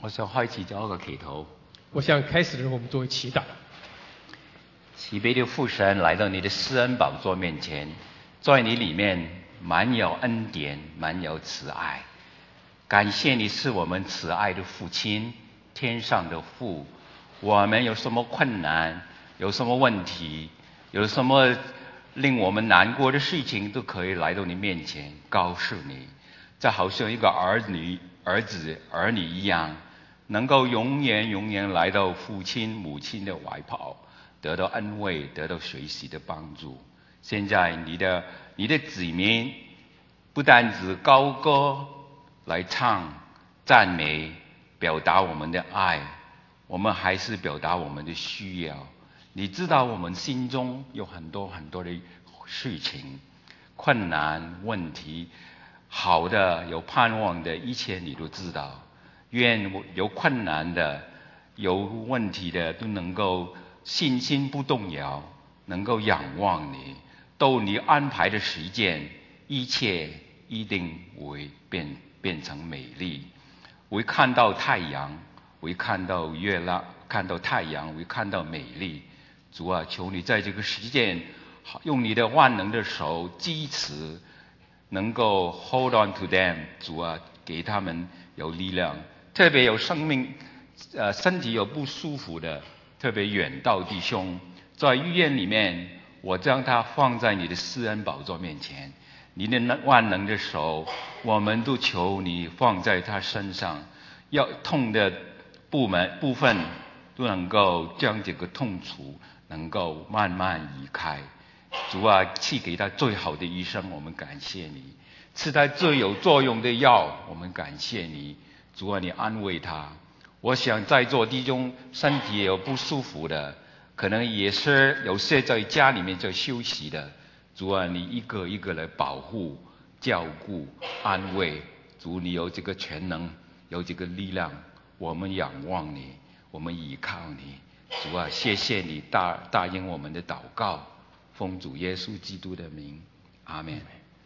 我想開始咗一個祈禱。 我想開始的時候，我們作為祈禱。 慈悲的父神來到你的施恩寶座面前，在你裡面滿有恩典，滿有慈愛。感謝你是我們慈愛的父親，天上的父。我們有什麼困難，有什麼問題，有什麼令我們難過的事情，都可以來到你面前告訴你。就好像一個兒子兒女一樣，能夠永遠來到父親母親的懷抱，得到安慰，得到隨時的幫助。現在你的子民不單止高歌來唱讚美，表達我們的愛，我們還是表達我們的需要。你知道我們心中有很多的事情，困難問題，好的有盼望的，一切你都知道。願有困難的有問題的都能夠信心不動搖，能夠仰望你。到你安排的時間，一切一定會變成美麗，會看到太陽，會看到月亮，看到太陽，會看到美麗。主啊，求你在這個時間用你的萬能的手支持，能夠 hold on to them。 主啊，給他們有力量，特別有生命身體有不舒服的，特別遠道弟兄在醫院裡面，我將他放在你的施恩寶座面前，你的萬能的手，我們都求你放在他身上，要痛的部分都能夠將這個痛楚能夠慢慢移開。主啊，賜給他最好的醫生，我們感謝你；賜他最有作用的藥，我們感謝你。主啊，你安慰他。我想在座弟兄身體也有不舒服的，可能也是有些在家裡面在休息的。主啊，你一個一個來保護、照顧、安慰。主，你有這個全能，有這個力量，我們仰望你，我們依靠你。主啊，謝謝你答應我們的禱告，奉主耶穌基督的名，阿們。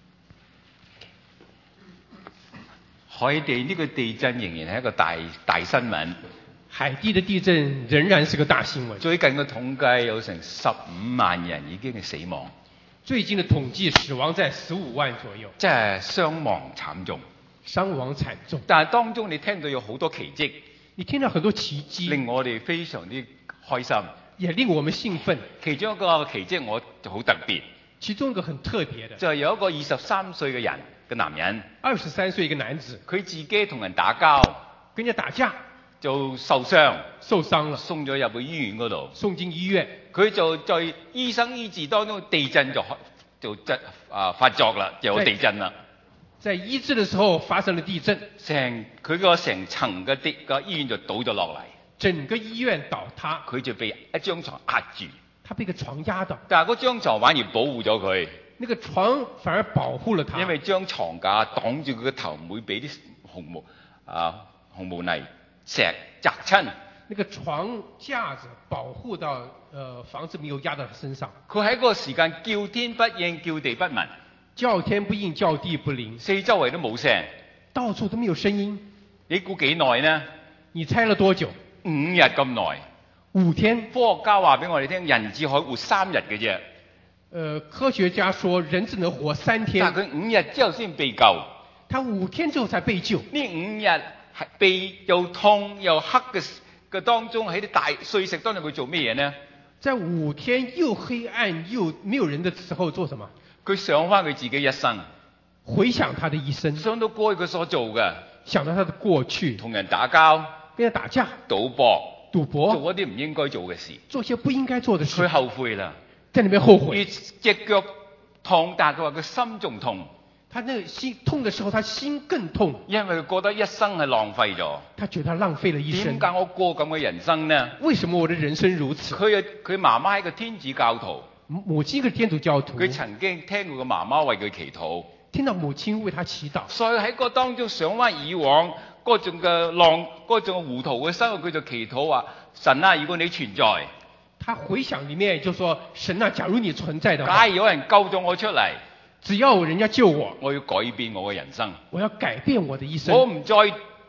海地呢個地震仍然係一個大新聞。 海地的地震仍然是個大新聞。 最近嘅統計有成15萬人已經係死亡。 最近的統計死亡在15萬左右。 即係傷亡慘重。 傷亡慘重。 但係當中你聽到有好多奇蹟。 你聽到很多奇蹟，令我哋非常之開心， 也令我們興奮。 其中一個奇蹟我就好特別。 其中一個很特別的， 就係有一個23歲嘅人嘅男人 ，23歲一個男子， 佢自己同人打交， 跟人家打架就受傷了， 送咗入去醫院嗰度， 送進醫院。 佢就在醫生醫治當中，地震就發作啦，就有地震啦。 在醫治的時候發生了地震， 佢個成層嘅醫院就倒咗落嚟， 整個醫院倒塌， 佢就被一張床壓住。 他被個床壓到， 但係嗰張床反而保護咗佢。 那個床反而保護了他， 因為張床架擋住佢個頭，唔會俾啲紅毛泥石砸親。 那個床架子保護到房子沒有壓到他身上。 佢喺嗰個時間叫天不應，叫地不聞。 叫天不應，叫地不靈， 四周圍都冇聲， 到處都沒有聲音。 你估幾耐呢？ 你猜了多久 ？5日咁耐。 5天。 科學家話俾我哋聽，人只可以活3日嘅啫。 科學家說人只能活3天。 但佢5日之後先被救。 他5天之後才被救。 呢5日係被又痛又黑嘅當中，喺啲大碎石當中佢做咩嘢呢？ 在5天又黑暗又沒有人的時候做什麼？ 佢想翻佢自己一生， 回想他的一生， 想到過去佢所做嘅， 想到他的過去， 同人打交， 跟人打架， 賭博， 做一啲唔應該做嘅事， 做些不應該做的事， 佢後悔啦， 在裏面後悔。 隻腳痛，但係佢話佢心仲痛。 他那個心痛的時候，他心更痛， 因為佢覺得一生係浪費咗。 他覺得他浪費了一生。 點解我過咁嘅人生呢？ 為什麼我的人生如此？ 佢媽媽係個天主教徒。 母親個天主教徒， 佢曾經聽過個媽媽為佢祈禱， 聽到母親為他祈禱， 所以喺個當中想翻以往嗰種糊塗嘅生活，佢就祈禱話：神啊，如果你存在， 他回想裏面就說：神啊，假如你存在的話， 假如有人救咗我出嚟， 只要人家救我， 我要改變我嘅人生， 我要改變我的一生， 我唔再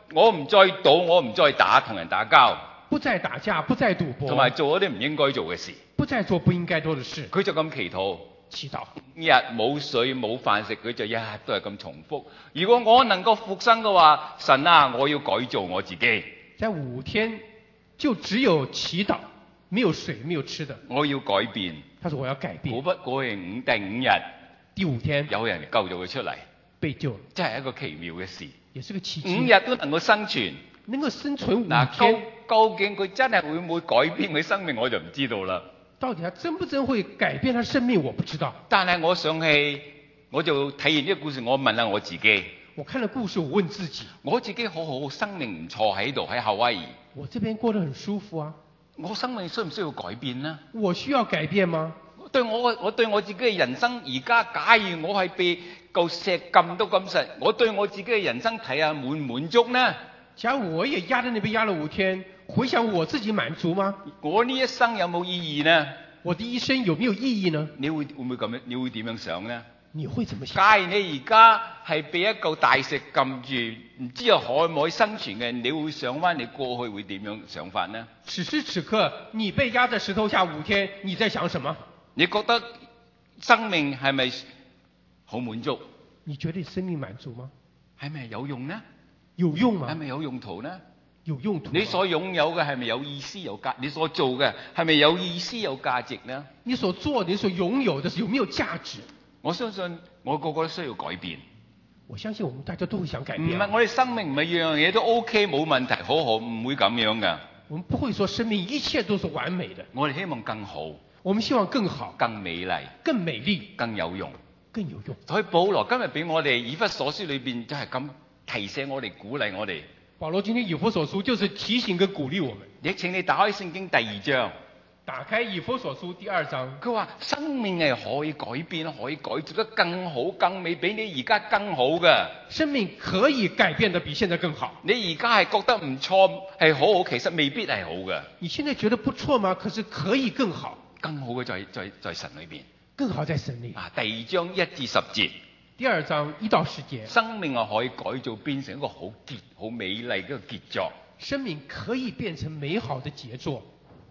我唔再賭，我唔再同人打交， 不再打架，不再賭博， 同埋做一啲唔應該做嘅事。 不再做不應該做的事。 佢就咁祈禱， 祈禱 5日冇水冇飯食，佢就一日都係咁重複。如果我能夠復生嘅話，神啊，我要改造我自己。 在5天就只有祈禱，沒有水，沒有吃的。 我要改變。 他說我要改變。 果不果然第5日， 第5天有人救咗佢出嚟， 被救了， 真係一個奇妙嘅事。 也是個奇蹟。 5日都能夠生存， 能夠生存5天。 究竟佢真係會唔會改變佢生命，我就唔知道啦。 到底他真不真會改變他生命，我不知道。 但係我想起，我就睇完呢個故事，我問下我自己。 我看了故事，我問自己， 我自己好好，生命唔錯喺度，喺夏威夷。 我這邊過得很舒服啊。 我生命需唔需要改變呢？ 我需要改變嗎？ 我對我自己嘅人生，而家假如我係被嚿石撳到咁實，我對我自己嘅人生睇下滿唔滿足呢？ 假如我也壓在那邊壓了5天，回想我自己滿足嗎？ 我呢一生有冇意義呢？ 我的一生有沒有意義呢？ 你會唔會咁樣？你會點樣想呢？ 你會怎麼想？ 假如你而家係被一嚿大石撳住，唔知道可唔可以生存嘅，你會想翻你過去會點樣想法呢？ 此時此刻，你被壓在石頭下5天，你在想什麼？ 你覺得生命係咪好滿足？ 你覺得生命滿足嗎？ 係咪有用呢？ 有用嗎？ 係咪有用途呢？ 有用途。 你所擁有嘅係咪有意思有價？你所做嘅係咪有意思有價值呢？ 你所做你所擁有的有沒有價值？ 我相信我個個都需要改變。 我相信我們大家都會想改變。 唔係我哋生命唔係樣樣嘢都 OK 冇問題，好好唔會咁樣噶。 我們不會說生命一切都是完美的。 我哋希望更好。 我們希望更好、 更美麗、 更美麗、 更有用、 更有用。 所以保羅今日俾我哋以弗所書裏邊就係咁提醒我哋、鼓勵我哋。 保羅今天以弗所書就是提醒跟鼓勵我們。 亦請你打開聖經第2章， 打開以弗所書第2章。 佢話生命係可以改變、可以改造得更好、更美，比你而家更好嘅。 生命可以改變得比現在更好。 你而家係覺得唔錯，係好好，其實未必係好嘅。 你現在覺得不錯嗎？可是可以更好。更好嘅在神裏邊， 更好在神裏。 第2章1至10節， 第2章1到10節， 生命可以改造變成一個好美麗嘅一個傑作。 生命可以變成美好的傑作。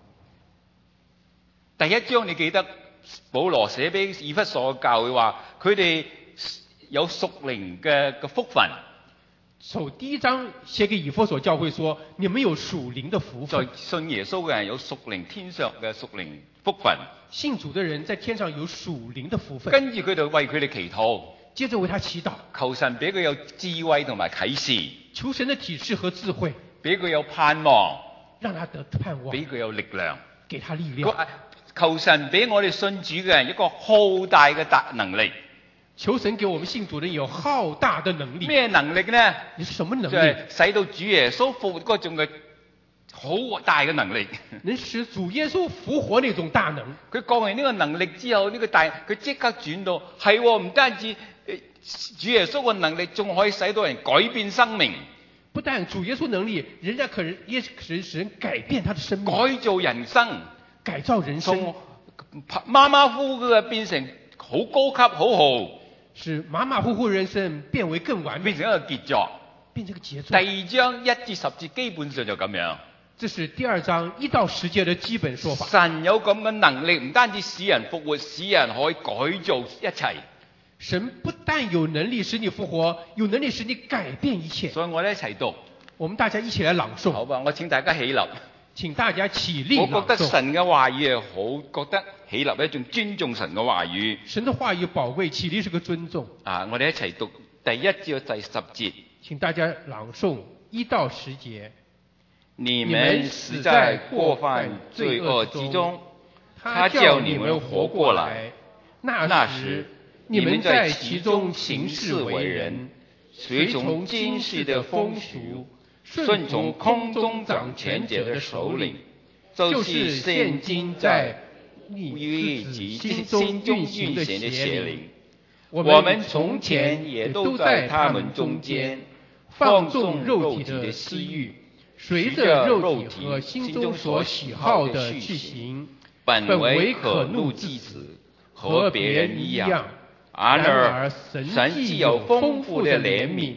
第1章你記得保羅寫俾以弗所教會話，佢哋有屬靈嘅福分。 第1章寫給以弗所教會說，你們有屬靈的福分。 在信耶穌嘅人有屬靈天上嘅屬靈福分。 信主的人在天上有屬靈的福分。 跟住佢就為佢哋祈禱， 接着為他祈禱， 求神俾佢有智慧同埋啟示， 求神的啟示和智慧， 俾佢有盼望， 讓他得盼望， 俾佢有力量， 給他力量。 求神俾我哋信主嘅人一個浩大嘅能力。 求神給我們信主的人有浩大的能力。 咩能力呢？ 你是什麼能力？ 就係使到主耶穌復活嗰種嘅好大嘅能力。 能使主耶穌復活那種大能。 佢講完呢個能力之後，呢個大佢即刻轉到係唔單止主耶穌嘅能力，仲可以使到人改變生命。 不但主耶穌能力，人家也使人改變他的生命， 改造人生， 改造人生， 從馬馬虎虎嘅變成好高級好豪。 使馬馬虎虎人生變為更完美， 變成一個傑作。 變成個傑作。 第2章1至10節基本上就咁樣。 這是第2章1到10節的基本說法。 神有咁嘅能力，唔單止使人復活，使人可以改造一切。 神不但有能力使你復活，有能力使你改變一切。 所以我哋一齊讀。 我們大家一起來朗誦。 好吧，我請大家起立。 請大家起立朗誦。 我覺得神嘅話語係好，覺得起立係一種尊重神嘅話語。 神的話語寶貴，起立是個尊重。 我哋一齊讀第1至第10節。 請大家朗誦1到10節。 你們死在過犯罪惡之中，他叫你們活過來。那時你們在其中行事為人，隨從今世的風俗，順從空中掌權者的首領，就是現今在你自己心中運行的邪靈。我們從前也都在他們中間，放縱肉體的私欲，隨着肉體和心中所喜好的去行，本為可怒之子，和別人一樣。然而神既有豐富的憐憫，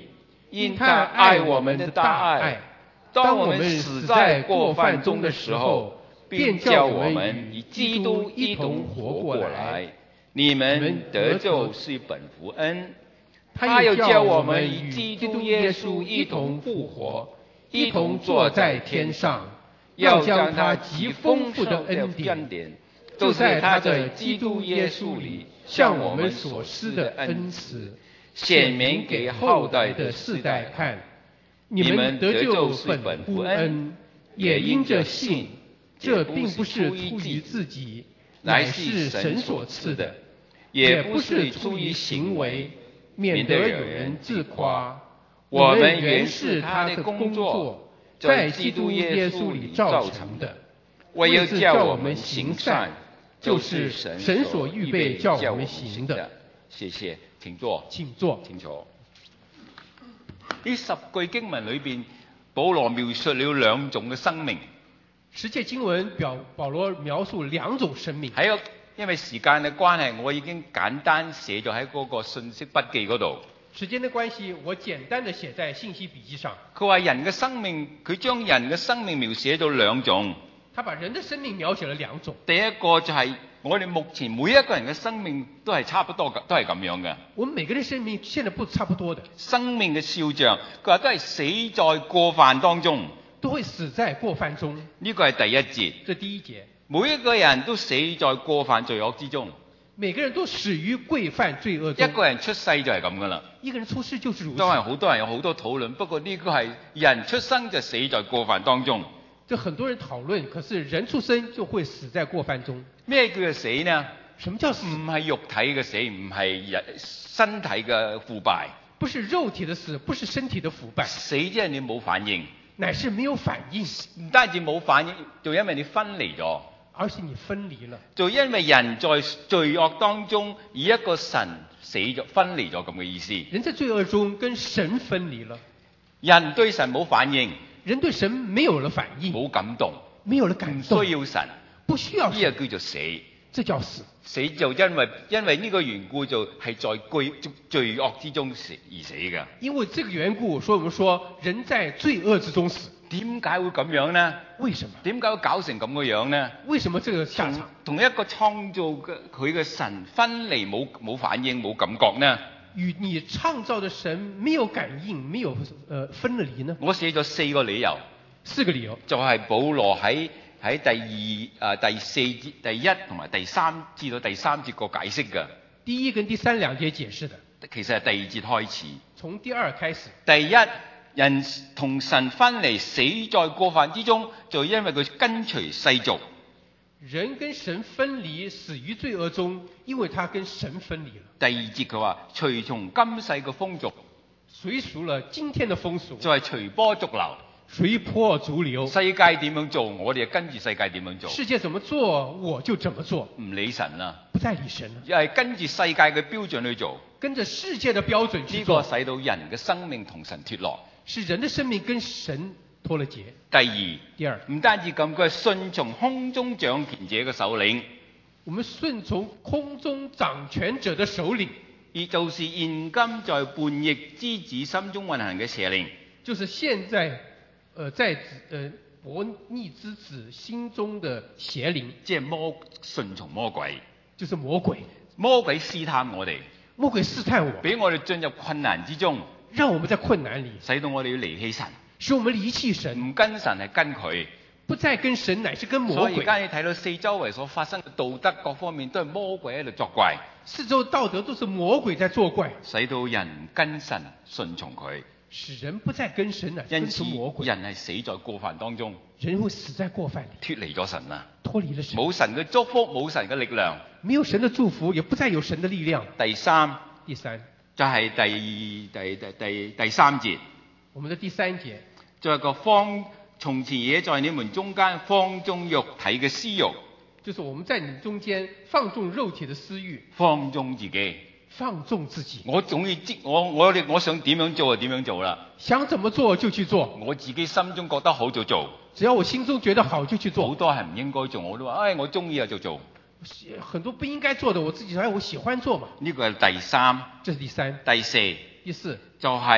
因他爱我们的大爱，当我们死在过犯中的时候，便叫我们与基督一同活过来。你们得救是本乎恩，他又叫我们与基督耶稣一同复活，一同坐在天上，要将他极丰富的恩典，就在他的基督耶稣里向我们所施的恩慈，显明给后代的世代看。你们得救是本乎恩，也因着信。这并不是出于自己，乃是神所赐的；也不是出于行为，免得有人自夸。我们原是他的工作，在基督耶稣里造成的。为要叫我们行善，就是神所预备叫我们行的。謝謝，請坐。 請坐。 請坐。呢10句經文裏邊，保羅描述了2種嘅生命。 10節經文保羅描述2種生命。 因為時間嘅關係，我已經簡單寫咗喺嗰個信息筆記嗰度。 時間的關係，我簡單地寫在信息筆記上。 佢話人嘅生命，佢將人嘅生命描寫咗2種。 他把人的生命描寫了2種。 第一個就係我哋目前每一個人嘅生命都係差不多嘅，都係咁樣嘅。 我們每個人生命現在不差不多的。 生命嘅肖像，佢話都係死在過犯當中。 都會死在過犯中。 呢個係第一節。 這第一節。 每一個人都死在過犯罪惡之中。 每個人都死於過犯罪惡中。 一個人出世就係咁噶啦。 一個人出世就是如此。 當然好多人有好多討論，不過呢個係人出生就死在過犯當中。 就很多人討論，可是人出生就會死在過犯中。 咩叫做死呢？ 什麼叫死？ 唔係肉體嘅死，唔係身體嘅腐敗。 不是肉體的死，不是身體的腐敗。 死即係你冇反應。 乃是沒有反應。 唔單止冇反應，就因為你分離咗。 而且你分離了。 就因為人在罪惡當中，以一個神死咗、分離咗咁嘅意思。 人在罪惡中跟神分離了。 人對神冇反應。 人對神沒有了反應。 冇感動。 沒有了感動。 唔需要神。 不需要神。 呢個叫做死。 這叫死。 死就因為呢個緣故，就係在罪惡之中而死嘅。 因為這個緣故，所以我們說人在罪惡之中死。 點解會咁樣呢？ 為什麼？ 點解會搞成咁嘅樣呢？ 為什麼這個下場？ 同一個創造佢嘅神分離，冇反應冇感覺呢？ 與你創造的神沒有感應，沒有分了離呢？ 我寫咗4個理由。 4個理由。就係保羅喺第4節、第1同埋第3至到第3節個解釋嘅。 第1跟第3兩節解釋的。 其實係第2節開始。 從第2開始。 第1，人同神分離，死在過犯之中，就因為佢跟隨世俗。 人跟神分離，死於罪惡中，因為他跟神分離了。 第2節佢話隨從今世嘅風俗， 隨屬了今天的風俗， 就係隨波逐流。 隨波逐流。 世界點樣做，我哋就跟住世界點樣做。 世界怎麼做，我就怎麼做。 唔理神啦， 不再理神了。 又係跟住世界嘅標準去做。 跟着世界的標準去做。 呢個使到人嘅生命同神脫落。 使人的生命跟神脫了節。 第二，唔單止咁，佢係順從空中掌權者嘅首領。 我們順從空中掌權者的首領， 而就是現今在叛逆之子心中運行嘅邪靈。 就是現在，在悖逆之子心中的邪靈， 即係順從魔鬼， 就是魔鬼。 魔鬼試探我哋， 魔鬼試探我， 俾我哋進入困難之中。 讓我們在困難裏， 使到我哋要離棄神， 使我們離棄神， 唔跟神係跟佢， 不再跟神，乃是跟魔鬼。 所以而家你睇到四周圍所發生嘅道德各方面都係魔鬼喺度作怪， 四周道德都是魔鬼在作怪， 使到人跟神順從佢， 使人不再跟神，乃跟從魔鬼。 人係死在過犯當中， 人會死在過犯裏， 脫離咗神啦， 脫離了神， 冇神嘅祝福，冇神嘅力量， 沒有神的祝福，也不再有神的力量。 第三。就係第三節， 我們的第3節， 就係個從前也在你們中間放縱肉體嘅私欲， 就是我們在你們中間放縱肉體的私欲， 放縱自己， 放縱自己。 我總要我想點樣做就點樣做啦， 想怎麼做就去做， 我自己心中覺得好就做， 只要我心中覺得好就去做。 好多係唔應該做，我都話，我中意啊就做。 很多不應該做的，我自己我喜歡做嘛。 呢個係第三， 這是第3。 第4， 第4 就係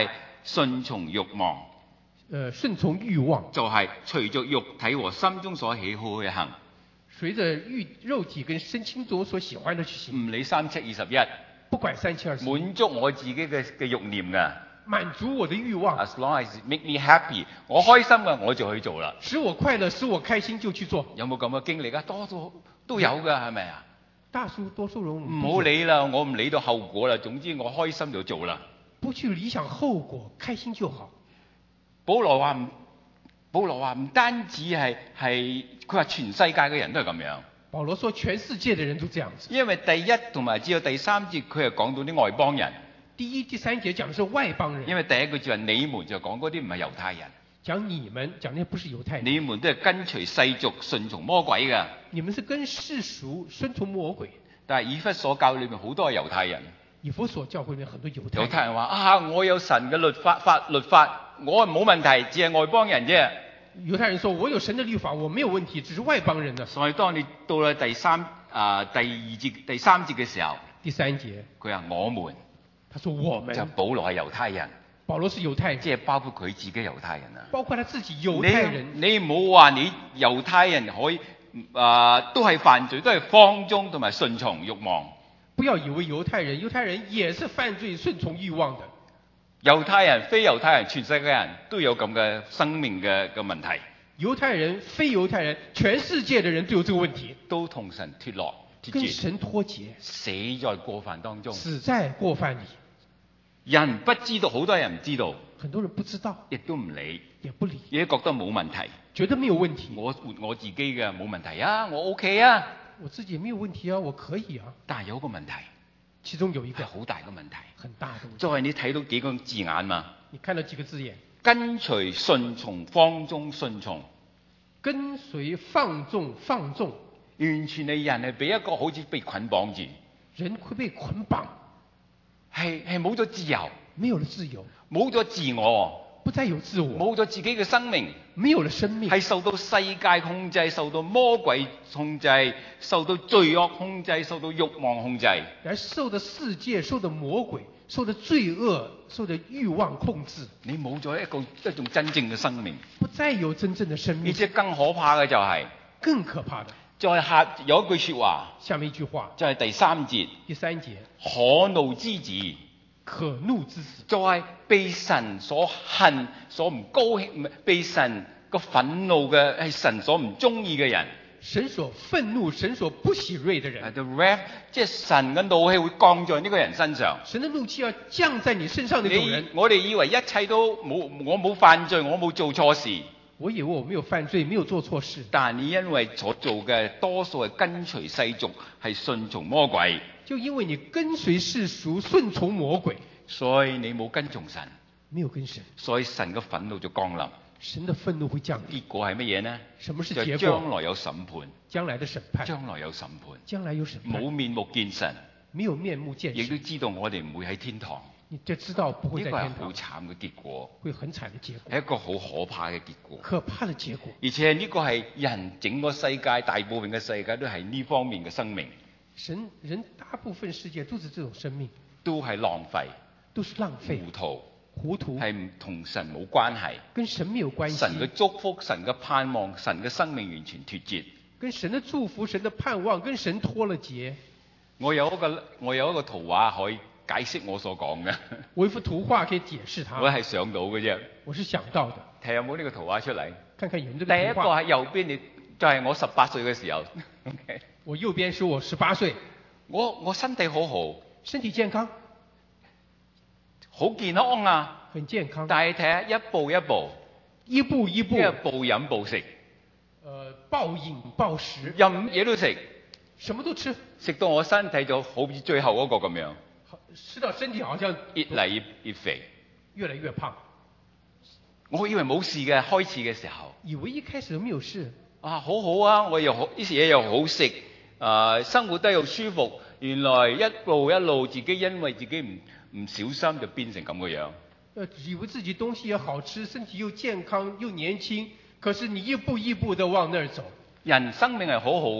順從慾望， 順從慾望， 就係隨着肉體和心中所喜好去行， 隨着肉體跟身心中所喜歡的去行， 唔理3721， 不管3721， 滿足我自己嘅慾念㗎。 滿足我的慾望。 As long as it make me happy， 我開心嘅我就去做啦。 使我快樂，使我開心就去做。 有冇咁嘅經歷啊？多數都有㗎，係咪啊？ 多數人唔好理啦，我唔理到後果啦。總之我開心就做啦。 不去理想後果，開心就好。 保羅話唔單止係佢話全世界嘅人都係咁樣。 保羅說全世界的人都這樣子。 因為第一同埋至到第三節佢係講到啲外邦人。 第一、第三節講的是外邦人。 因為第一句就係你們，就講嗰啲唔係猶太人。 講你們，講那些不是猶太人。 你們都係跟隨世俗順從魔鬼㗎。 你們是跟世俗順從魔鬼。 但係以弗所教裏面好多係猶太人。 以弗所教會裏面很多猶太人。 猶太人話啊，我有神嘅律法，我冇問題，只係外邦人啫。 猶太人說我有神的律法，我沒有問題，只是外邦人呢。 所以當你到了第三節嘅時候， 第三節佢話我們。 他說我們就保羅係猶太人， 保羅是猶太人， 即係包括佢自己猶太人啊。 包括他自己猶太人。 你唔好話你猶太人可以都係犯罪，都係放縱同埋順從慾望。 不要以為猶太人也是犯罪順從慾望的。 猶太人、非猶太人，全世界人都有咁嘅生命嘅問題。 猶太人、非猶太人，全世界的人都有這個問題， 都同神脫落、 跟神脫節， 死在過犯當中， 死在過犯裡。 人不知道，好多人唔知道， 很多人不知道， 亦都唔理， 也不理， 亦都覺得冇問題， 覺得沒有問題。 我活我自己嘅冇問題啊，我 OK 啊， 我自己沒有問題啊，我可以啊。 但係有個問題， 其中有一個好大嘅問題， 很大的問題。 就係你睇到幾個字眼嘛？ 你看到幾個字眼？ 跟隨順從放縱順從， 跟隨放縱放縱， 完全係人係俾一個好似被捆綁住， 人會被捆綁， 係冇咗自由， 沒有了自由， 冇咗自我， 不再有自我， 冇咗自己嘅生命， 沒有了生命， 係受到世界控制，受到魔鬼控制，受到罪惡控制，受到慾望控制， 而受到世界、受到魔鬼、受到罪惡、受到慾望控制。 你冇咗一種真正嘅生命， 不再有真正的生命。 而且更可怕嘅就係， 更可怕的， 再下有一句說話， 下面一句話就係第三節， 第三節， 可怒之子， 可怒之子， 就係被神所恨、所唔高興，被神個憤怒嘅係神所唔中意嘅人， 神所憤怒、神所不喜悅的人。 The wrath， 即係神嘅怒氣會降在呢個人身上。 神的怒氣要降在你身上的那種人。 我哋以為一切都冇，我冇犯罪，我冇做錯事。 我以為我沒有犯罪，沒有做錯事。 但你因為所做嘅多數係跟隨世俗，係順從魔鬼。 就因為你跟隨世俗、順從魔鬼， 所以你冇跟從神， 沒有跟神， 所以神嘅憤怒就降臨。 神的憤怒會降臨。 結果係乜嘢呢？ 什麼是結果？ 就將來有審判。 將來的審判。 將來有審判。 將來有審判。 冇面目見神。 沒有面目見神。 亦都知道我哋唔會喺天堂。 你就知道不會在天堂。 呢個係好慘嘅結果。 會很慘的結果。 係一個好可怕嘅結果。 可怕的結果。 而且呢個係人整個世界大部分嘅世界都係呢方面嘅生命。 人大部分世界都是這種生命。 都係浪費。 都是浪費。糊塗係唔同神冇關係， 跟神沒有關係。 神嘅祝福、神嘅盼望、神嘅生命完全脫節。 跟神嘅祝福、神嘅盼望跟神脫了節。 我有一個圖畫可以解釋我所講嘅。 我一幅圖畫可以解釋它。 我係想到嘅啫。 我是想到的。 睇下有冇呢個圖畫出嚟？ 看看有冇呢個圖畫。 第一個喺右邊，你就係我18歲嘅時候。Okay? 我右邊是我18歲。 我身體好好， 身體健康。 好健康啊， 很健康。 但係睇下一步一步， 一步一步， 暴飲暴食， 暴飲暴食， 任嘢都食， 什麼都吃， 食到我身體就好似最後嗰個咁樣， 吃到身體好像越嚟越肥， 越來越胖。 我以為冇事嘅，開始嘅時候， 以為一開始都沒有事， 啊好好啊，我又好啲嘢又好食，生活得又舒服，原來一路自己因為自己唔小心就變成咁個樣。 以為自己東西也好吃，身體又健康又年輕，可是你一步一步地往那兒走。 人生命係好好嘅，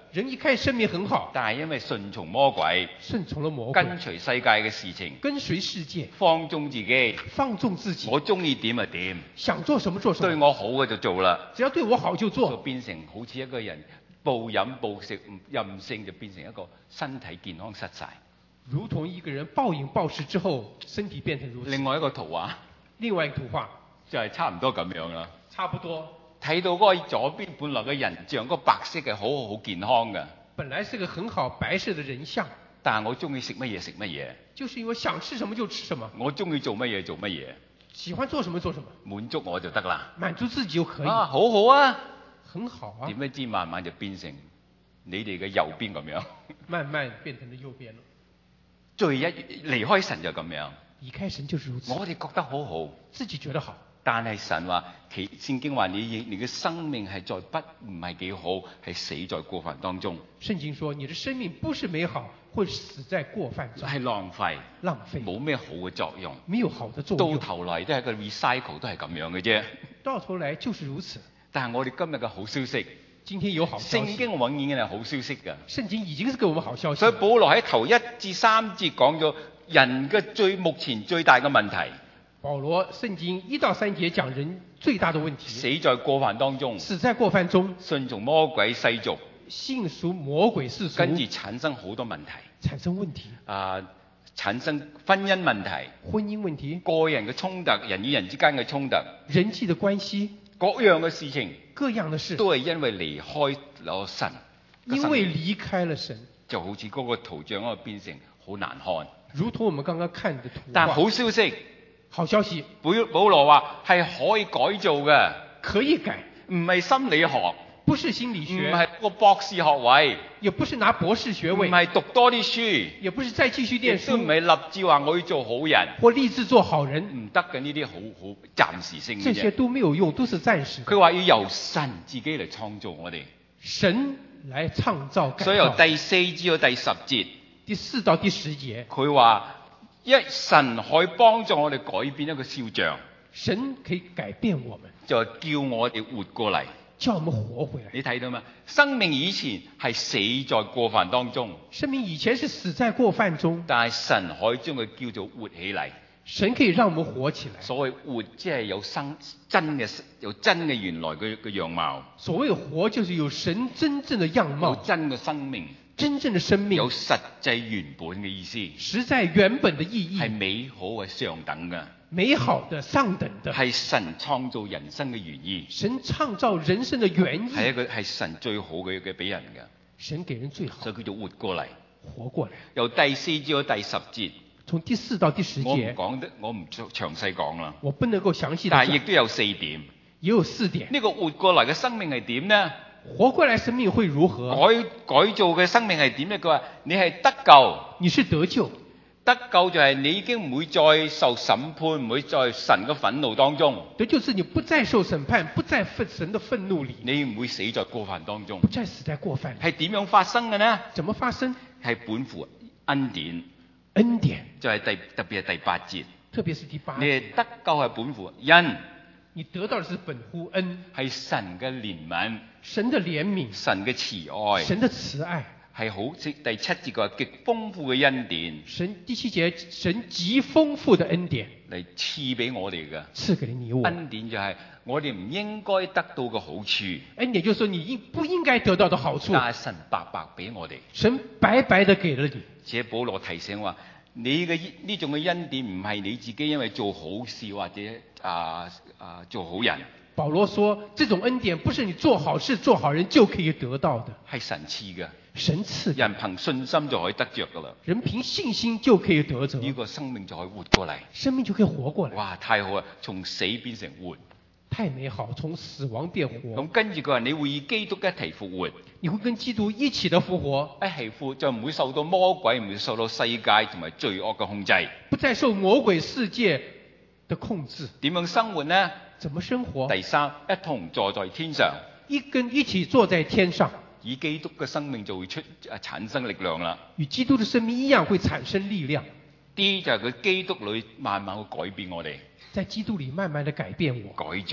人一開始生命很好， 但係因為順從魔鬼， 順從了魔鬼， 跟隨世界嘅事情， 跟隨世界， 放縱自己， 放縱自己， 我中意點就點， 想做什麼做什對麼， 我好嘅就做啦， 只要對我好就就做， 變成好似一個人暴飲暴食任性，就變成一個身體健康失晒。 如同一個人暴飲暴食之後，身體變成如此。 另外一個圖畫另外一個圖畫就係差唔多咁樣啦。 差不多， 睇到嗰個左邊本來嘅人像，嗰個白色嘅好健康嘅， 本來是個很好白色的人像， 但係我中意食乜嘢食乜嘢， 就是因為想吃什麼就吃什麼， 我中意做乜嘢做乜嘢， 喜歡做什麼做什麼， 滿足我就得啦。 滿足自己就可以， 啊，好好啊！ 很好啊。 點不知慢慢就變成你哋嘅右邊咁樣， 慢慢變成了右邊了。 最一離開神就咁樣。 離開神就是如此。 我哋覺得好好， 自己覺得好， 但係神話聖經話你嘅生命係在唔係幾好，係死在過犯當中， 聖經說你的生命不是美好，會死在過犯中， 係浪費， 浪費， 冇咩好嘅作用。 沒有好的作到用， 頭嚟都係個 recycle， 都係咁樣嘅啫。 到頭來就是如此。 但係我哋今日嘅好消息， 今天有好消息， 聖經永遠係好消息㗎。 聖經已經是給我們好消息。 所以保羅喺頭1至3節講咗人嘅目前最大嘅問題， 保羅聖經1到3節講人最大的問題， 死在過犯當中， 死在過犯中， 順從魔鬼世俗， 信屬魔鬼世俗， 跟住產生好多問題， 產生問題， 產生婚姻問題、 婚姻問題、 個人嘅衝突、人與人之間嘅衝突、 人際的關係， 各樣嘅事情， 各樣的事， 都係因為離開咗神， 因為離開了神， 就好似嗰個圖像嗰度變成好難看。 如同我們剛剛看的圖畫。 但好消息， 好消息， 保羅話係可以改造嘅， 可以改， 唔係心理學， 不是心理唔學， 係個博士學位， 也不是拿博士學唔位， 係讀多啲書， 也不是再繼續念書， 亦都唔係立志話我要做好人， 或立志做好人， 唔得嘅，呢啲好暫時性這些嘅啫。 都沒有用，都是暫時的。 佢話要由神自己嚟創造我哋， 神來創造改造。 所以由第4至到第10節， 第4到第10節， 佢話神可以幫助我哋改變一個肖像， 神可以改變我們， 就係叫我哋活過嚟。 叫我們活回來。 你睇到嘛？生命以前係死在過犯當中， 生命以前是死在過犯中， 但係神可以將佢叫做活起嚟。 神可以讓我們活起來。 所謂活，即係有真嘅原來嘅樣貌。 所謂活，就是有神真正的樣有貌， 真嘅生命， 真正的生命， 有實際原本嘅意思， 實在原本的意義， 係美好嘅上等嘅， 美好的上等的， 係神創造人生嘅原意， 神創造人生的原意， 係神最好嘅俾人嘅， 神給人最好， 所以叫做活過嚟。 活過來。 由第4至到第10節， 從第4到第10 我唔節， 講得，我唔詳細講啦。 我不能夠詳細地講， 但係亦都有4點。 也有4點。 呢個活過嚟嘅生命係點呢？ 活過來生命會如何？ 改造嘅生命係點呢？佢話你係得救， 你是得救， 得救就係你已經唔會再受審判，唔會在神嘅憤怒當中。 得救是你不再受審判，不在神的憤怒裏， 你唔會死在過犯當中不。再死在過犯裏。 係點樣發生嘅呢？ 怎麼發生？ 係本乎恩典， 恩典， 就係特別係第8節。 特別是第8 你節， 係得救係本乎恩， 你得到的是本乎恩， 係神嘅憐憫， 神的憐憫， 神嘅慈愛， 神的慈愛， 係好似第7節嘅極豐富嘅恩典神第7節，神極豐富的恩典嚟賜俾我哋嘅。 賜給你我。 恩典就係我哋唔應該得到嘅好處， 恩典就是說你不應該得到的好處， 但係神白白俾我哋。 神白白的給了你。 且保羅提醒話：你嘅呢種嘅恩典唔係你自己因為做好事或者做好人。 保羅說，這種恩典不是你做好事做好人就可以得到的， 係神賜嘅， 神賜的， 人憑信心就可以得着噶啦。 人憑信心就可以得着， 呢個生命就可以活過嚟。 生命就可以活過來。 哇，太好啦！從死變成活。 太美好，從死亡變活。 咁跟住佢話：你會與基督一齊復活。 你會跟基督一起的復活， 一齊復活就唔會受到魔鬼、唔會受到世界同埋罪惡嘅控制。 不再受魔鬼世界的控制。 點樣生活呢？ 怎麼生活？ 第3，一同坐在天上， 一起坐在天上， 以基督嘅生命就會產生力量啦。 與基督的生命一樣會產生力量。 D 就係佢基督裏慢慢會改變我哋， 在基督裏慢慢的改變我， 改造。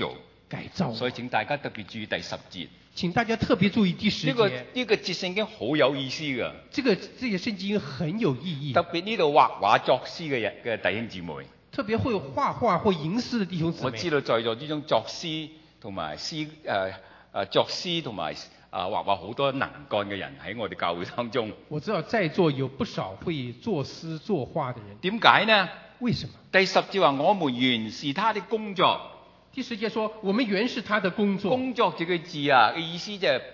改造我。 所以請大家特別注意第10節。 請大家特別注意第10節。 呢個節聖經好有意思㗎。 這些聖經很有意義。 特別呢度畫畫作詩嘅弟兄姊妹。 特別會畫畫或吟詩嘅弟兄姊妹。 我知道在座呢種作詩同埋作詩同埋畫畫好多能幹嘅人喺我哋教會當中。 我知道在座有不少會作詩作畫嘅人。 點解呢？ 為什麼？ 第10節話我們原是他的工作。 第10節說我們原是他的工作。 工作這個字啊嘅意思就係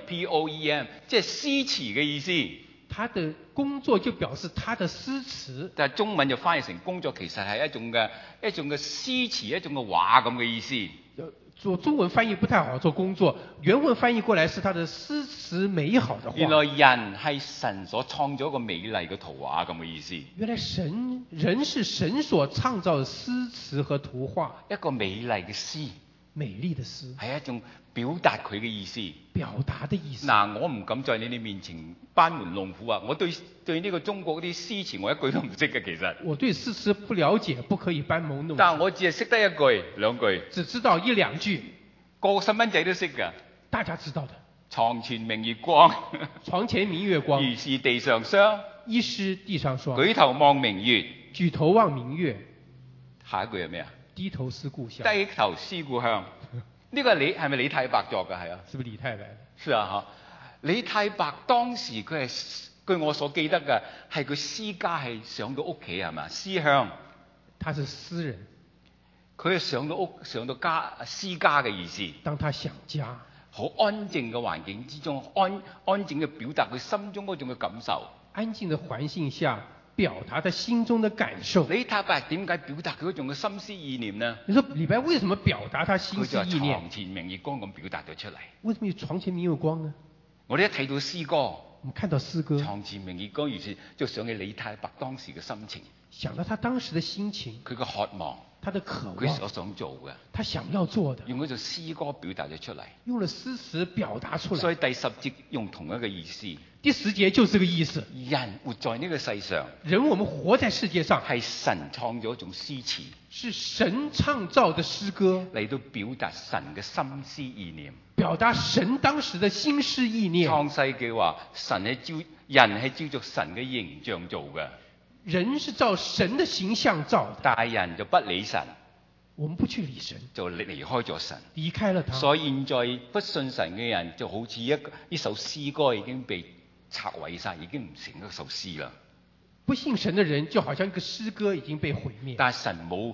poem，即係詩詞嘅意思。 他的工作就表示他的詩詞。 但係中文就翻譯成工作，其實係一種嘅詩詞，一種嘅畫咁嘅意思。 做中文翻譯不太好做工作，原文翻譯過來是他的詩詞美好的話。 原來人係神所創造一個美麗嘅圖畫咁嘅意思。 原來人是神所創造的詩詞和圖畫。一個美麗嘅詩，美麗的詩係一種表達佢嘅意思。 表達的意思。 嗱，我唔敢在你哋面前班門弄斧啊！我對呢個中國嗰啲詩詞我一句都唔識嘅，其實。 我對詩詞不了解，不可以班門弄斧。 但我只係識得一句兩句。 只知道一兩句。 個細蚊仔都識㗎。 大家知道的。 床前明月光。 床前明月光。 疑是地上霜。 疑是地上霜。 舉頭望明月。 舉頭望明月。 下一句係咩啊？ 低頭思故鄉。 低頭思故鄉。呢個係咪李太白作㗎？係啊。 是不是李太白？ 是啊，李太白當時佢係據我所記得嘅係佢詩家係上到屋企係嘛？思鄉。 他是詩人。 佢係上到家詩家嘅意思。 當他想家。 好安靜嘅環境之中，安靜嘅表達佢心中嗰種嘅感受。 安靜嘅環境下表達他心中的感受。 李太白點解表達佢嗰種嘅心思意念呢？ 你說李白為什麼表達他心思意念？ 佢就床前明月光咁表達咗出嚟。 為什麼有床前明月光呢？ 我哋一睇到詩歌， 我們看到詩歌， 床前明月光，於是就想起李太白當時嘅心情， 想到他當時的心情， 佢嘅渴望， 他的渴望， 佢所想做嘅， 他想要做的， 用嗰種詩歌表達咗出嚟， 用了詩詞表達出來。 所以第10節用同一個意思。 第10節就是這個意思。 人活在呢個世上， 人我們活在世界上， 係神創造一種詩詞， 是神創造的詩歌， 嚟到表達神嘅心思意念， 表達神當時的心思意念。 創世記話人係照着神嘅形象做嘅， 人是照神的形象造的， 但係人就不理神， 我們不去理神， 就離開咗神， 離開了他。 所以現在不信神嘅人就好似呢首詩歌已經被拆毀晒，已經唔成一首詩啦。 不信神的人就好像一個詩歌已經被毀滅。 但係神冇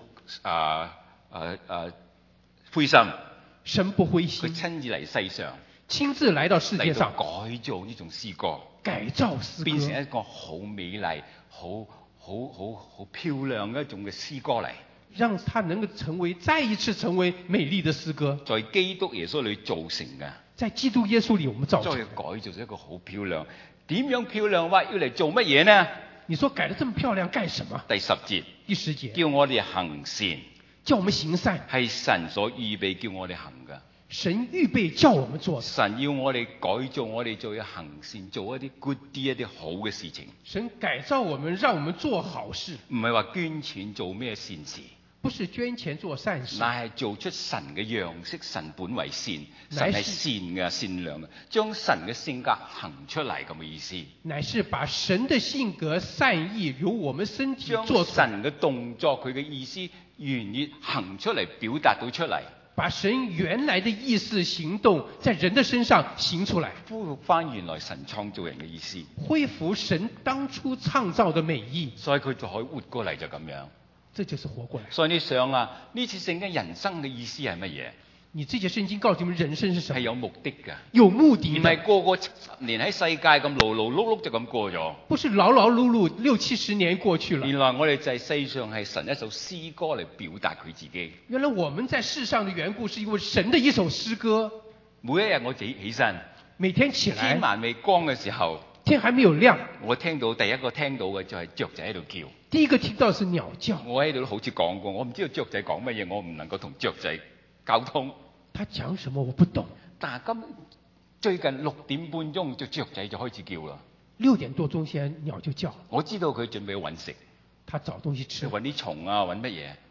灰心， 神不灰心， 佢親自嚟世上， 親自來到世界上， 改造呢種詩歌， 改造詩歌， 變成一個好美麗、好漂亮嘅一種嘅詩歌嚟， 讓它能夠再一次成為美麗的詩歌， 在基督耶穌裏造成嘅。 在基督耶穌裏，我們造成再改造咗一個好漂亮。點樣漂亮法？要嚟做乜嘢呢？ 你說改得這麼漂亮幹什麼？ 第10節， 第10節， 叫我哋行善， 叫我們行善， 係神所預備叫我哋行嘅。 神預備叫我們做， 神要我哋改造我哋，做一行善，做一啲 good 啲一啲好嘅事情。 神改造我們，讓我們做好事， 唔係話捐錢做咩善事。 不是捐錢做善事， 乃係做出神嘅樣式，神本為善，神係善嘅、善良嘅，將神嘅性格行出嚟咁嘅意思。 乃是把神嘅性格善意由我們身體做出來， 將神嘅動作佢嘅意思原意行出嚟，表達到出嚟。 把神原來的意思行動在人的身上行出來， 恢復翻原來神創造人嘅意思， 恢復神當初創造的美意， 所以佢就可以活過嚟就咁樣。 這就是活過來。 所以你想啊，呢次聖經人生嘅意思係乜嘢？ 你這節聖經告訴我們人生是什麼？ 係有目的㗎， 有目的的， 唔係個個70年喺世界咁勞勞碌碌就咁過咗。 不是勞勞碌碌60-70年過去了。 原來我哋就係世上係神一首詩歌嚟表達佢自己。 原來我們在世上的緣故是因為神的一首詩歌。 每一日我自己起身， 每天起來， 天還未光嘅時候， 天還沒有亮， 我第一個聽到嘅就係雀仔喺度叫。 第一個聽到是鳥叫。 我喺度都好似講過，我唔知道雀仔講乜嘢，我唔能夠同雀仔溝通。 他講什麼我不懂。 但係最近6點半鐘，隻雀仔就開始叫啦。 6點多鐘先鳥就叫。 我知道佢準備揾食， 他找東西吃， 揾啲蟲啊，揾乜嘢。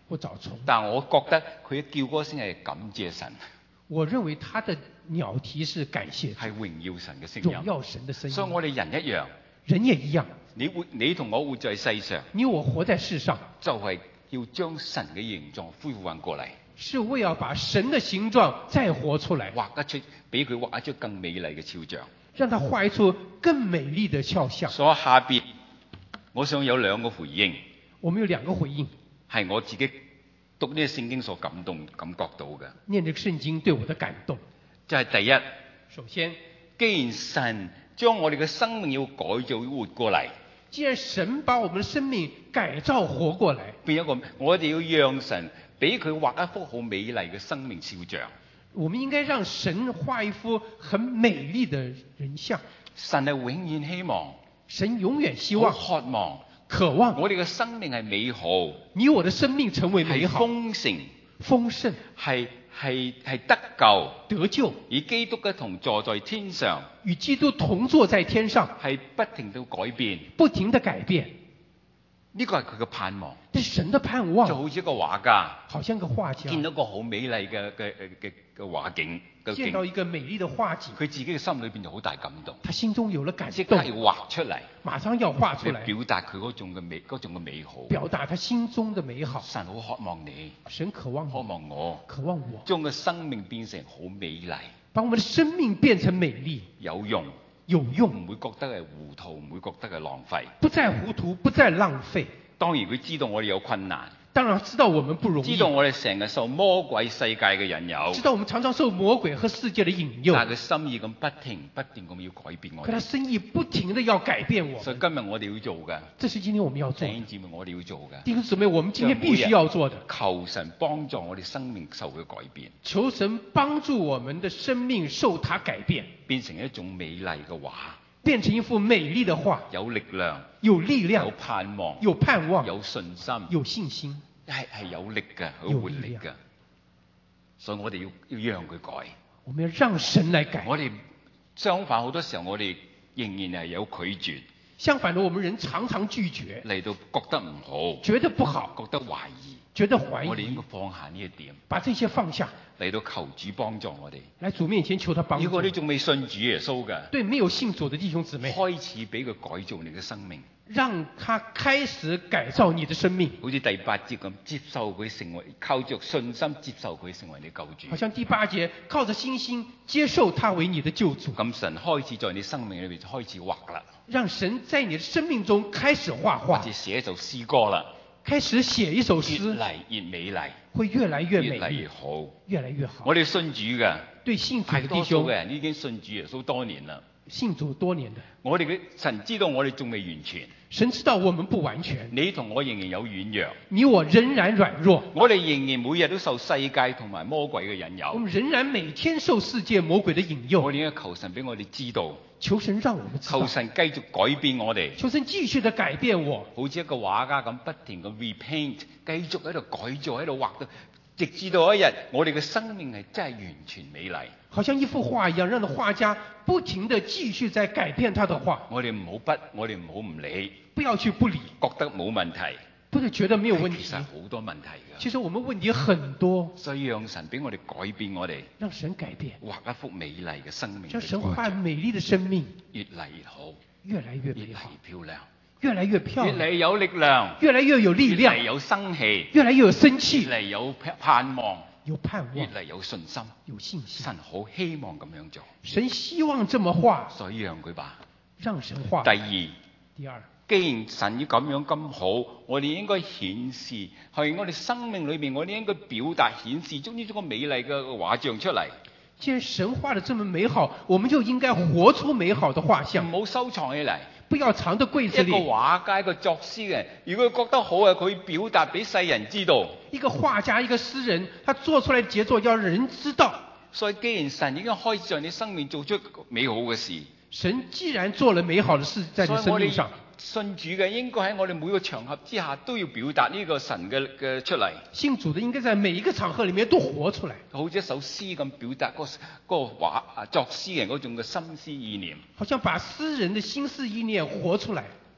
或找蟲。 但我覺得佢叫嗰聲係感謝神， 我認為他的鳥啼是感謝主， 係榮耀神嘅聲榮音。 耀神的聲音。 所以我哋人一樣， 人也一樣， 你同我活在世上， 你我活在世上， 就係要將神嘅形狀恢復翻過嚟， 是為要把神的形狀再活出來， 俾佢畫一出更美麗嘅肖像。 讓他畫一出更美麗的肖像。 所以下邊我想有兩個回應， 我們有兩個回應， 係我自己讀呢個聖經所感覺到嘅。 念這個聖經對我的感動， 就係第一， 首先， 既然神將我哋嘅生命要改造活過嚟， 既然神把我們的生命改造活過來， 變一個我哋要讓神俾佢畫一幅好美麗嘅生命肖像。 我們應該讓神畫一幅很美麗的人像。 神係永遠希望， 神永遠希望、 渴望、 渴望我哋嘅生命係美好， 你我的生命成為美好、 豐盛、 豐盛， 係得救、 得救， 與基督一同坐在天上， 與基督同坐在天上， 係不停地改變， 不停地改變。 呢個係佢嘅盼望， 這是神的盼望， 就好似一個畫家， 好像個畫家見到個好美麗嘅畫景， 見到一個美麗的畫景， 佢自己嘅心裏邊就好大感動， 他心中有了感動， 即刻要畫出嚟， 馬上要畫出來， 表達佢嗰種嘅美好， 表達他心中的美好。 神好渴望你， 神渴望你， 渴望我， 渴望我， 將個生命變成好美麗， 把我們的生命變成美麗， 有用， 有用， 唔會覺得係糊塗，唔會覺得係浪費， 不再糊塗，不再浪費。 當然佢知道我哋有困難， 當然知道我們不容易， 知道我哋成日受魔鬼世界嘅引誘， 知道我們常常受魔鬼和世界的引誘， 但係佢心意咁不停咁要改變我哋， 可他心意不停地要改變我。 所以今日我哋要做嘅， 這是今天我們要做的， 弟兄姊妹我哋要做嘅， 弟兄姊妹，我們今天必須要做的， 求神幫助我哋生命受佢改變， 求神幫助我們的生命受他改變， 變成一種美麗嘅畫， 變成一幅美麗的畫， 有力量， 有力量， 有盼望， 有盼望， 有信心， 有信心， 係有力嘅，有活力嘅。所以我哋要讓佢改。 我們要讓神來改。 我哋相反好多時候我哋仍然係有拒絕。 相反的，我們人常常拒絕， 嚟到覺得唔好， 覺得不好， 覺得懷疑， 覺得懷疑。 我哋應該放下呢一點， 把這些放下， 嚟到求主幫助我哋。 來主面前求他幫助。 如果你仲未信主耶穌嘅， 對沒有信主的弟兄姊妹， 開始俾佢改造你嘅生命， 讓他開始改造你的生命。 好似第8節咁，接受佢成為，靠着信心接受佢成為你救主。 好像第8節，靠着信心接受他為你的救主。 咁神開始在你生命裏面就開始畫啦， 讓神在你的生命中開始畫畫， 或者寫一首詩歌啦， 開始寫一首詩， 越嚟越美麗， 會越來越美麗， 越嚟越好， 越來越好。 我哋信主嘅， 對信主的弟大多數兄嘅人已經信主耶穌多年啦。 信主多年的， 我哋嘅神知道我哋仲未完全， 神知道我們不完全， 你同我仍然有軟弱， 你我仍然軟弱， 我哋仍然每日都受世界同埋魔鬼嘅引我誘， 們仍然每天受世界魔鬼的引誘。 我哋應該求神俾我哋知道， 求神讓我們知道， 求神繼續改變我哋， 求神繼續的改變我， 好似一個畫家咁不停咁 repaint，繼續喺度改造，喺度畫到，直至到一日我哋嘅生命係真係完全美麗。 好像一幅畫一樣，讓畫家不停地繼續在改變他的畫。 我哋唔好我哋唔好唔理， 不要去不理， 覺得冇問題， 不是覺得沒有問題。 其實好多問題嘅。 其實我們問題很多， 所以讓神俾我哋改變我哋， 讓神改變， 畫一幅美麗嘅生命， 讓神畫美麗的生命， 越嚟越好， 越來越越嚟美好， 越漂亮， 越來越漂亮， 越嚟有力量， 越來越有力量， 越嚟有生氣， 越來越有生氣， 越嚟有盼望， 有盼望， 越嚟有信心， 有信心。 神好希望咁樣做， 神希望這麼畫， 所以讓佢吧。 讓神畫。 第二，既然神要咁樣咁好，我哋應該顯示，係我哋生命裏面，我哋應該表達顯示中呢種個美麗嘅畫像出嚟。 既然神畫得這麼美好，我們就應該活出美好的畫像， 唔好收藏起嚟， 不要藏在櫃子一個裏。 畫家，一個作詩嘅人，如果佢覺得好啊，佢表達俾世人知道。 一個畫家，一個詩人，他做出來的傑作要人知道。 所以既然神已經開始在你生命做出美好嘅事， 神既然做了美好的事在你生命上， 信主嘅應該喺我哋每個場合之下都要表達呢個神嘅出嚟。 信主的應該在每一個場合裏面都活出來， 好似一首詩咁表達嗰個畫作詩人嗰種嘅心思意念。 好像把詩人的心思意念活出來。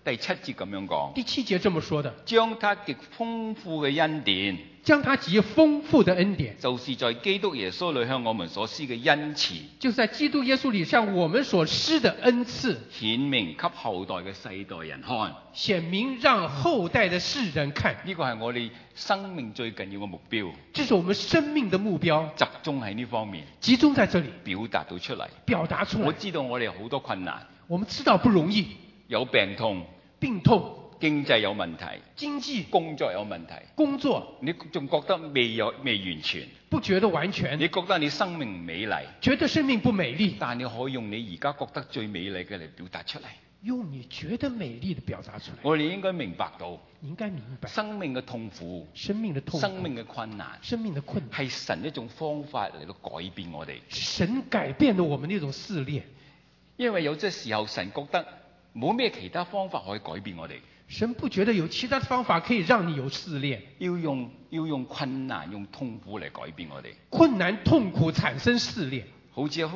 第7節咁樣講， 第7節這麼說的， 將他極豐富嘅恩典， 將他極豐富的恩典， 就是在基督耶穌裏向我們所施嘅恩慈， 就是在基督耶穌裏向我們所施的恩賜， 顯明給後代嘅世代人看， 顯明讓後代的世人看。 呢個係我哋生命最緊要嘅目標， 這是我們生命的目標， 集中喺呢方面， 集中在這裏， 表達到出嚟。 表達出來。 我知道我哋好多困難， 我們知道不容易， 有病痛、 病痛、 經濟有問題、 經濟、 工作有問題， 工作， 你仲覺得未完全， 不覺得完全， 你覺得你生命唔美麗， 覺得生命不美麗， 但你可以用你而家覺得最美麗嘅嚟表達出嚟。 用你覺得美麗的表達出來。 我哋應該明白到， 你應該明白， 生命嘅痛苦、 生命的痛苦、 生命嘅困難、 生命的困難係神一種方法嚟到改變我哋。 神改變了我們那種試煉， 因為有啲時候神覺得冇咩其他方法可以改變我哋。 神不覺得有其他的方法可以讓你有試煉， 要用困難、用痛苦嚟改變我哋。 困難痛苦產生試煉， 好似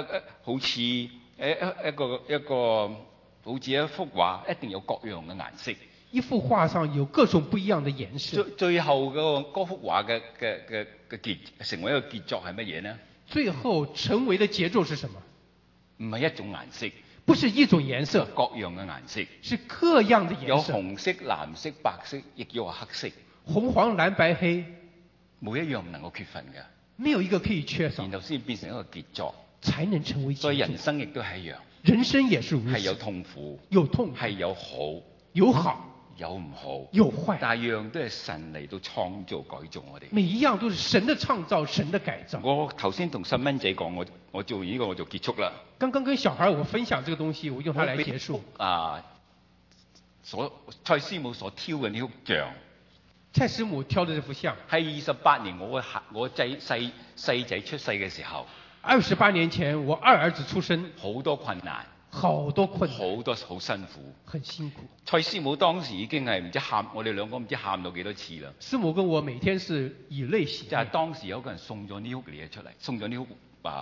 一個好似一幅畫，一定有各樣嘅顏色。 一幅畫上有各種不一樣的顏色。 最後嗰幅畫嘅成為一個傑作係乜嘢呢？ 最後成為的傑作是什麼？ 唔係一種顏色， 不是一種顏色， 各樣嘅顏色， 是各樣的顏色。 有紅色、藍色、白色，亦有黑色。 紅黃藍白黑， 冇一樣唔能夠缺乏嘅， 沒有一個可以缺少， 然後先變成一個傑作， 才能成為傑作。 所以人生亦都係一樣， 人生也是如此， 係有痛苦， 有痛苦， 係有好， 有好， 有唔好， 有壞， 但係樣都係神嚟到創造改造我哋。 每一樣都是神的創造，神的改造。 我頭先同細蚊仔講，我做完呢個我就結束啦。 剛剛跟小孩我分享這個東西，我用它來結束。 蔡師母所挑嘅呢幅像， 蔡師母挑的這幅像， 係28年我細仔出世嘅時候。 28年前我二兒子出生， 好多困難， 好多困難， 好辛苦， 很辛苦。 蔡師母當時已經係唔知喊，我哋兩個唔知喊到幾多次啦。 師母跟我每天是以淚洗面。 就係當時有個人送咗呢幅嘢出嚟，送咗呢幅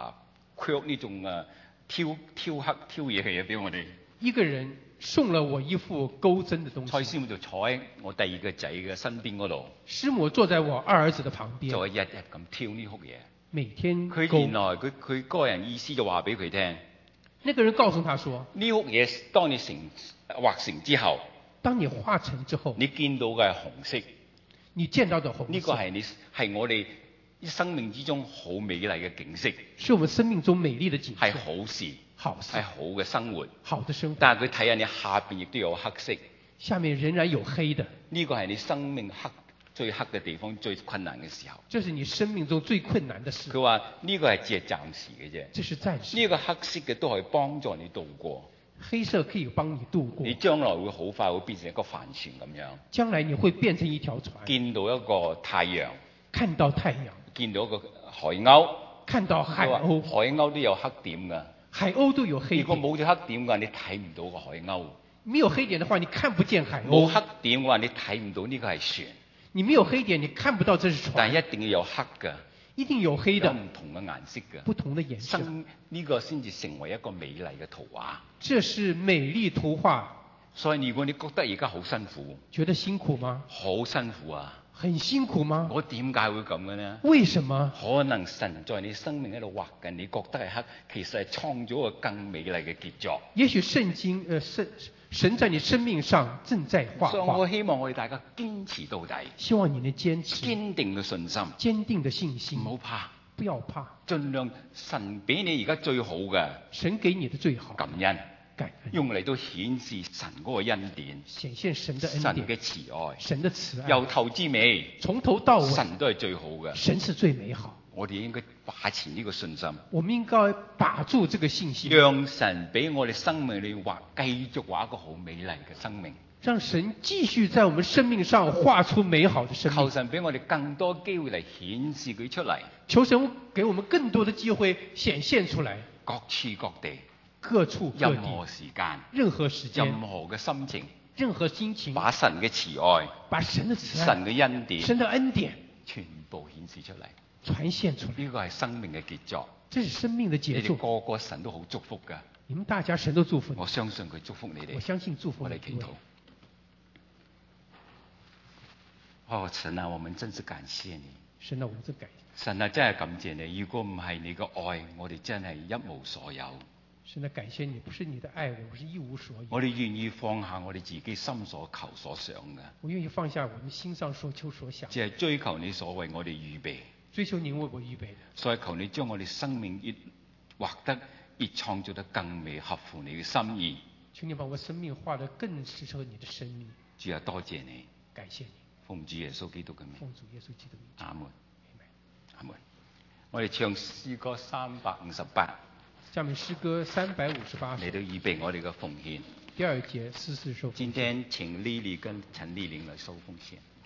crop呢種挑嘢嘅嘢俾我哋。 一個人送了我一副鈎針的東西。 蔡師母就坐喺我第二個仔嘅身邊嗰度。 師母坐在我二兒子的旁邊， 就係日日咁挑呢幅嘢。 每天佢原來佢嗰個人意思就話俾佢聽。 那個人告訴他說： 呢幅嘢當你畫成之後， 當你畫成之後， 你見到嘅係紅色。 你見到的紅色。 呢個係我哋生命之中好美麗嘅景色。 是我們生命中美麗的景色。 係好事。 好事。 係好嘅生活。 好的生活。 但係佢睇下你下邊亦都有黑色。 下面仍然有黑的。 呢個係你生命最黑嘅地方，最困難嘅時候。 這是你生命中最困難的事。 佢話呢個係只係暫時嘅啫。 這是暫時。 呢個黑色嘅都可以幫助你度過。 黑色可以幫你度過。 你將來會好快會變成一個帆船咁樣。將來你會變成一條船。 見到一個太陽。 看到太陽。 見到一個海鷗。 看到海鷗。 海鷗都有黑點㗎。 海鷗都有黑點。 如果冇咗黑點嘅話，你睇唔到個海鷗。 沒有黑點的話，你看不見海鷗。 冇黑點嘅話，你睇唔到呢個係船。 你沒有黑點，你看不到這是船。 但係一定要有黑嘅。 一定有黑的。 有唔同嘅顏色嘅。 不同的顏色。 呢個先至成為一個美麗嘅圖畫。 這是美麗圖畫。 所以如果你覺得而家好辛苦， 覺得辛苦嗎？ 好辛苦啊！ 很辛苦嗎？ 我點解會咁嘅呢？ 為什麼？ 可能神在你生命喺度畫緊，你覺得係黑，其實係創造一個更美麗嘅傑作。 也許神在你生命上正在畫畫。 所以我希望我哋大家堅持到底。 希望你能堅持。 堅定嘅信心。 堅定的信心。 唔好怕。 不要怕。 盡量神俾你而家最好嘅。 神給你的最好。 感恩。 感恩。用嚟到顯示神嗰個恩典。 顯現神的恩典。 神嘅慈愛。 神的慈愛。 由頭至尾。 從頭到尾。 神都係最好嘅。 神是最美好。 我哋應該把持呢個信心。 我們應該把住這個信心。 讓神俾我哋生命裏繼續畫一個好美麗嘅生命。 讓神繼續在我們生命上畫出美好的生命。 求神俾我哋更多機會嚟顯示佢出嚟。 求神給我們更多的機會顯現出來。 各處各地。 各處各地。 任何時間。 任何時間。 任何嘅心情。 任何心情。 把神嘅慈愛。 把神的慈愛。 神嘅恩典。 神的恩典。 全部顯示出嚟。 傳現出來， 呢個係生命嘅傑作。 這是生命的傑作。 你哋個個神都好祝福㗎。 你們大家神都祝福你。 我相信佢祝福你哋。 我相信祝福我你哋。 哋祈禱。哦，神啊，我們真是感謝你。 神啊，我們真感謝。 神啊，真係感謝你。如果唔係你嘅愛，我哋真係一無所有。 神啊，感謝你，不是你的愛，我是一無所有。 我哋願意放下我哋自己心所求所想嘅。 我願意放下我們心上所求所想。 只係追求你所為我哋預備。 追求您為我預備的。 所以求你將我哋生命越畫得越創造得更美，合乎你嘅心意。 求你把我生命畫得更適合你的生命。 主啊，多謝你。 感謝你。 奉主耶穌基督嘅名。 奉主耶穌基督名。 阿門。阿門。我哋唱詩歌358。 下面詩歌358 嚟到預備我哋嘅奉獻。 第二節44首。 今天請麗麗跟陳麗玲來收奉獻。